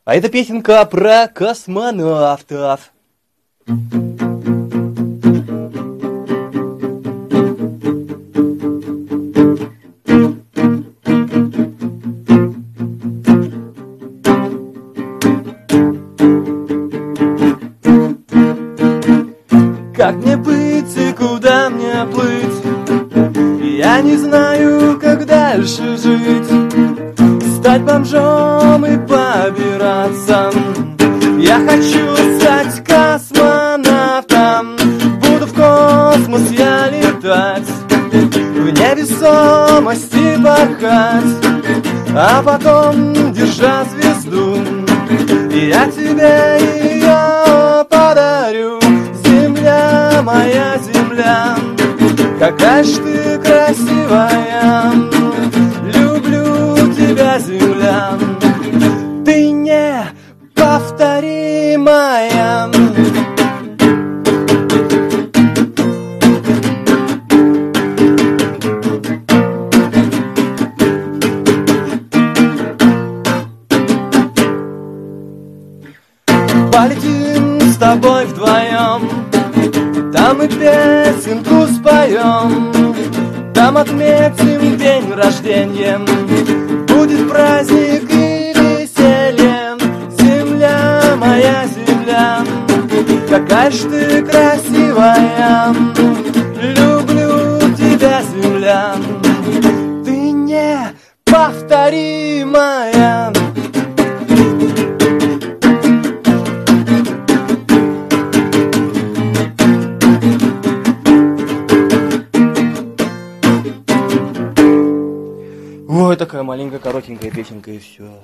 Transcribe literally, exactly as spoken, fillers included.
А это песенка про космонавтов. Как мне быть и куда мне плыть? Я не знаю, как дальше жить. Стать бомжом и побираться. Я хочу стать космонавтом. Буду в космос я летать, в невесомости порхать, а потом, держа звезду, я тебе ее подарю. Земля, моя земля, какая ж ты красивая. Люблю тебя, земля, ты неповторимая. Полетим с тобой вдвоем, там и песенку споем, там отметим день рождения. Будет праздник и веселье. Земля, моя земля, какая ж ты красивая. Люблю тебя, земля, ты неповторимая. Ой, такая маленькая коротенькая песенка и все.